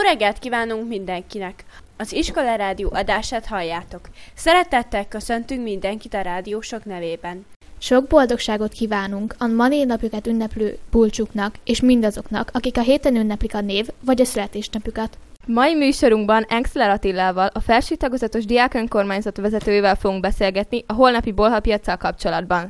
reggelt kívánunk mindenkinek! Az Iskola Rádió adását halljátok. Szeretettel köszöntünk mindenkit a rádiósok nevében. Sok boldogságot kívánunk a ma névnapjukat ünneplő pulcsuknak és mindazoknak, akik a héten ünneplik a név vagy a születésnapjukat. Mai műsorunkban Engsler Attilával, a felső tagozatos diákönkormányzat vezetőjével fogunk beszélgetni a holnapi bolhapiaccal kapcsolatban.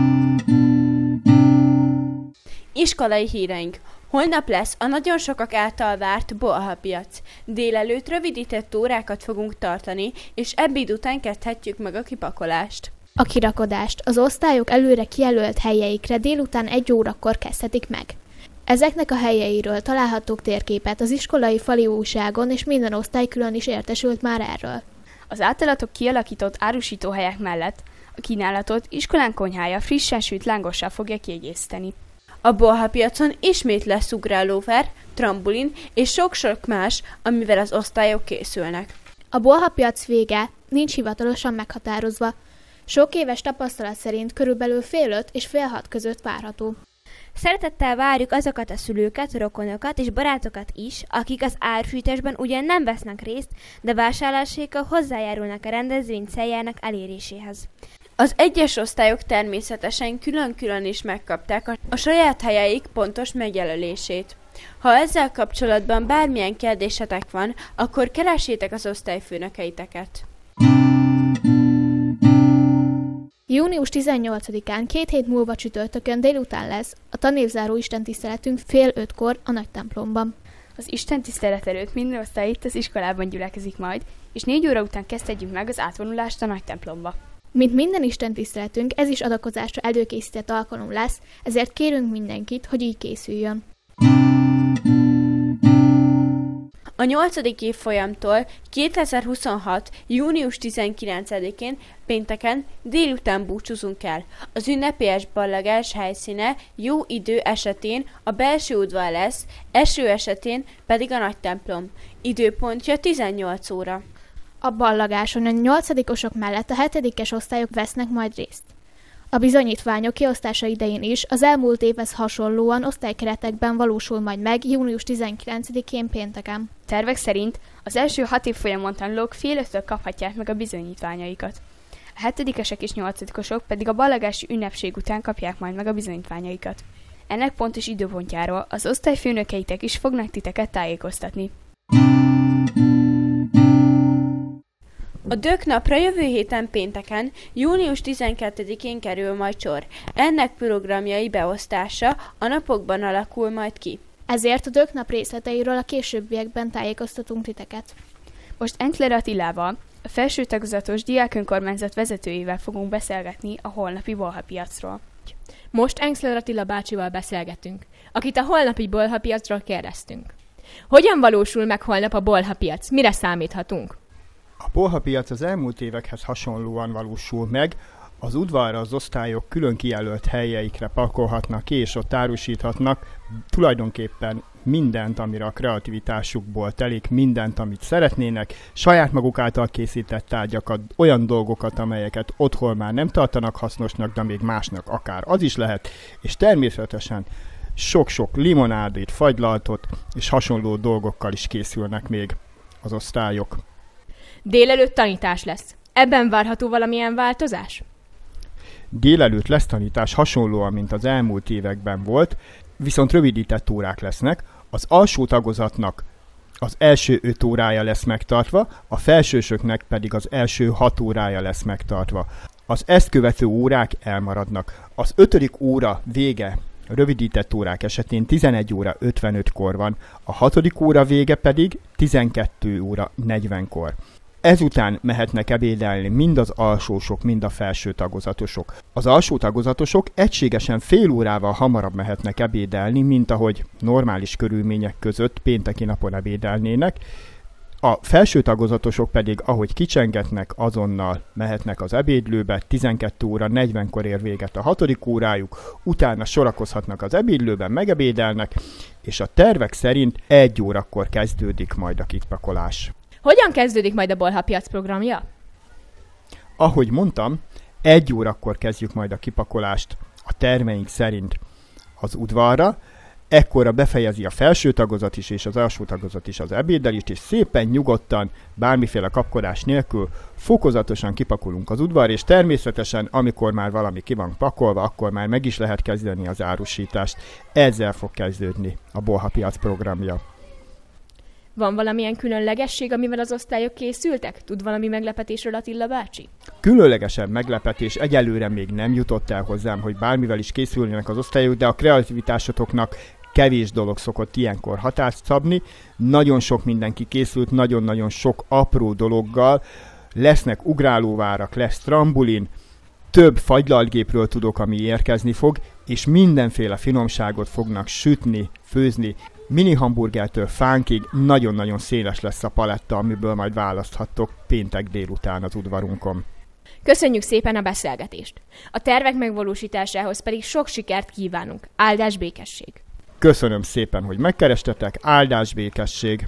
Iskolai híreink. Holnap lesz a nagyon sokak által várt bolhapiac. Délelőtt rövidített órákat fogunk tartani, és ebéd után kezdhetjük meg a kipakolást. A kirakodást az osztályok előre kijelölt helyeikre délután 1 órakor kezdhetik meg. Ezeknek a helyeiről találhatók térképet az iskolai fali újságon, és minden osztály külön is értesült már erről. Az általatok kialakított árusítóhelyek mellett a kínálatot iskolán konyhája frissen sült lángossal fogja kiegészíteni. A bolhapiacon ismét lesz ugrálóver, trambulin és sok-sok más, amivel az osztályok készülnek. A bolhapiac vége nincs hivatalosan meghatározva. Sok éves tapasztalat szerint körülbelül 5:30 és 5:30 között várható. Szeretettel várjuk azokat a szülőket, rokonokat és barátokat is, akik az árfűtésben ugyan nem vesznek részt, de vásárlásékkal hozzájárulnak a rendezvény céljának eléréséhez. Az egyes osztályok természetesen külön-külön is megkapták a saját helyeik pontos megjelölését. Ha ezzel kapcsolatban bármilyen kérdésetek van, akkor keressétek az osztályfőnökeiteket. Június 18-án 2 hét múlva csütörtökön délután lesz a tanévzáró istentiszteletünk 4:30-kor a nagy templomban. Az istentisztelet előtt minden osztály itt az iskolában gyülekezik majd, és 4 óra után kezdhetjük meg az átvonulást a nagy templomba. Mint minden istentiszteletünk, ez is adakozásra előkészített alkalom lesz, ezért kérünk mindenkit, hogy így készüljön. A 8. évfolyamtól 2026. június 19-én pénteken délután búcsúzunk el. Az ünnepélyes ballagás helyszíne jó idő esetén a belső udvar lesz, eső esetén pedig a nagy templom. Időpontja 18 óra. A ballagáson a 8-osok mellett a 7-es osztályok vesznek majd részt. A bizonyítványok kiosztása idején is az elmúlt évhez hasonlóan osztálykeretekben valósul majd meg június 19-én pénteken. Tervek szerint az első 6 évfolyamon tanulók 4:30-től kaphatják meg a bizonyítványaikat. A 7-esek és 8-osok pedig a ballagási ünnepség után kapják majd meg a bizonyítványaikat. Ennek pontos időpontjáról az osztályfőnökeitek is fognak titeket tájékoztatni. A Dök napra jövő héten pénteken, június 12-én kerül majd sor. Ennek programjai beosztása a napokban alakul majd ki. Ezért a Dök nap részleteiről a későbbiekben tájékoztatunk titeket. Most Engsler Attilával, a felső tagozatos diákönkormányzat vezetőjével fogunk beszélgetni a holnapi bolhapiacról. Most Engsler Attila bácsival beszélgetünk, akit a holnapi bolhapiacról kérdeztünk. Hogyan valósul meg holnap a bolhapiac? Mire számíthatunk? A bolhapiac az elmúlt évekhez hasonlóan valósul meg, az udvarra az osztályok külön kijelölt helyeikre pakolhatnak ki, és ott árusíthatnak tulajdonképpen mindent, amire a kreativitásukból telik, mindent, amit szeretnének, saját maguk által készített tárgyakat, olyan dolgokat, amelyeket otthon már nem tartanak hasznosnak, de még másnak akár az is lehet, és természetesen sok-sok limonádét, fagylaltot és hasonló dolgokkal is készülnek még az osztályok. Délelőtt tanítás lesz. Ebben várható valamilyen változás? Délelőtt lesz tanítás hasonlóan, mint az elmúlt években volt, viszont rövidített órák lesznek. Az alsó tagozatnak az első 5 órája lesz megtartva, a felsősöknek pedig az első 6 órája lesz megtartva. Az ezt követő órák elmaradnak. Az 5. óra vége rövidített órák esetén 11 óra 55-kor van, a 6. óra vége pedig 12 óra 40-kor. Ezután mehetnek ebédelni mind az alsósok, mind a felső tagozatosok. Az alsó tagozatosok egységesen fél órával hamarabb mehetnek ebédelni, mint ahogy normális körülmények között pénteki napon ebédelnének. A felső tagozatosok pedig, ahogy kicsengetnek, azonnal mehetnek az ebédlőbe, 12 óra 40-kor ér véget a 6. órájuk, utána sorakozhatnak az ebédlőben, megebédelnek, és a tervek szerint 1 órakor kezdődik majd a kipakolás. Hogyan kezdődik majd a bolhapiac programja? Ahogy mondtam, 1 órakor kezdjük majd a kipakolást a terveink szerint az udvarra. Ekkora befejezi a felső tagozat is, és az alsó tagozat is az ebédelést, és szépen nyugodtan, bármiféle kapkodás nélkül fokozatosan kipakolunk az udvar, és természetesen, amikor már valami ki van pakolva, akkor már meg is lehet kezdeni az árusítást. Ezzel fog kezdődni a Bolhapiac programja. Van valamilyen különlegesség, amivel az osztályok készültek? Tud valami meglepetésről Attila bácsi? Különlegesen meglepetés egyelőre még nem jutott el hozzám, hogy bármivel is készülnének az osztályok, de a kreativitásotoknak kevés dolog szokott ilyenkor hatást szabni. Nagyon sok mindenki készült, nagyon-nagyon sok apró dologgal. Lesznek ugrálóvárak, lesz trambulin, több fagylaltgépről tudok, ami érkezni fog, és mindenféle finomságot fognak sütni, főzni. Mini hamburgertől fánkig nagyon-nagyon széles lesz a paletta, amiből majd választhattok péntek délután az udvarunkon. Köszönjük szépen a beszélgetést! A tervek megvalósításához pedig sok sikert kívánunk. Áldás, békesség! Köszönöm szépen, hogy megkerestetek, áldás, békesség!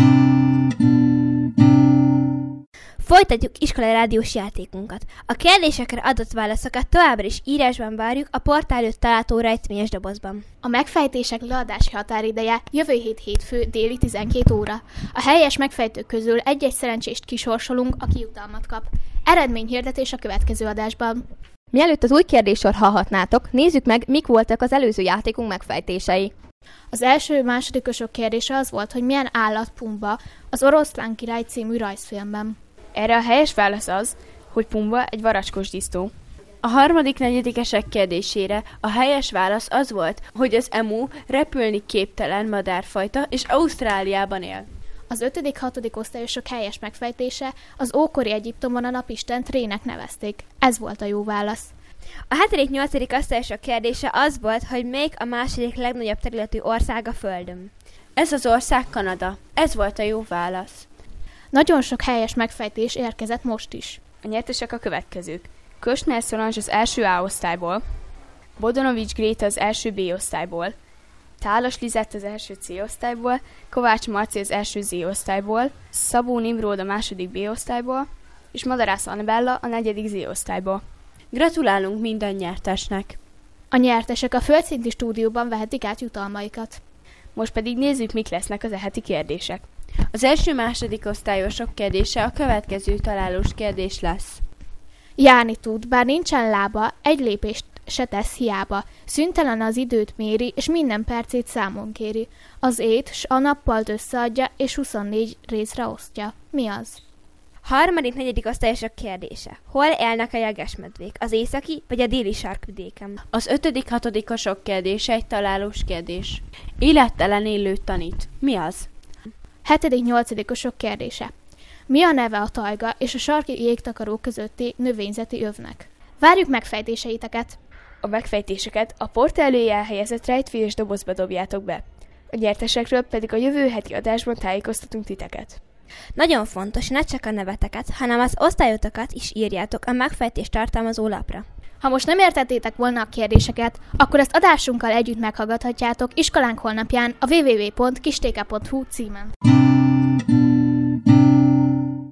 Folytatjuk iskolai rádiós játékunkat. A kérdésekre adott válaszokat továbbra is írásban várjuk a portál előtt található rejtményes dobozban. A megfejtések leadási határideje jövő hét hétfő déli 12 óra. A helyes megfejtők közül egy-egy szerencsést kisorsolunk, aki jutalmat kap. Eredményhirdetés a következő adásban. Mielőtt az új kérdéssor hallhatnátok, nézzük meg, mik voltak az előző játékunk megfejtései. Az első másodikosok kérdése az volt, hogy milyen állat Pumba az Oroszlán király című rajzfilmben. Erre a helyes válasz az, hogy Pumba egy varacskos disznó. A harmadik negyedikesek kérdésére a helyes válasz az volt, hogy az emu repülni képtelen madárfajta, és Ausztráliában él. Az 5.-6. osztályosok helyes megfejtése, az ókori Egyiptomban a napistent Rének nevezték. Ez volt a jó válasz. A 7.-8. osztályosok kérdése az volt, hogy melyik a második legnagyobb területű ország a Földön. Ez az ország Kanada. Ez volt a jó válasz. Nagyon sok helyes megfejtés érkezett most is. A nyertesek a következők. Kösner Solange az első A osztályból, Bodonovics Gréta az első B osztályból, Tálas Lizett az első C osztályból, Kovács Marci az első Z osztályból, Szabó Nimród a második B osztályból, és Madarász Annabella a negyedik Z osztályból. Gratulálunk minden nyertesnek! A nyertesek a földszinti stúdióban vehetik át jutalmaikat. Most pedig nézzük, mik lesznek az eheti kérdések. Az első-második osztályosok kérdése a következő találós kérdés lesz. Járni tud, bár nincsen lába, egy lépést se tesz hiába. Szüntelen az időt méri, és minden percét számon kéri. Az ét s a nappalt összeadja, és 24 részre osztja. Mi az? Harmadik, negyedik osztályosok kérdése. Hol élnek a jegesmedvék? Az északi vagy a déli sarkvidéken? Az 5.-6. kérdése egy találós kérdés. Élettelen élő tanít. Mi az? 7.-8. kérdése. Mi a neve a tajga és a sarki jégtakaró közötti növényzeti övnek? Várjuk megfejtéseiteket! A megfejtéseket a portál elé elhelyezett rejtfényes dobozba dobjátok be. A nyertesekről pedig a jövő heti adásban tájékoztatunk titeket. Nagyon fontos, ne csak a neveteket, hanem az osztályotokat is írjátok a megfejtést tartalmazó lapra. Ha most nem értettétek volna a kérdéseket, akkor ezt adásunkkal együtt meghallgathatjátok iskolánk honlapján a www.kisteke.hu címen.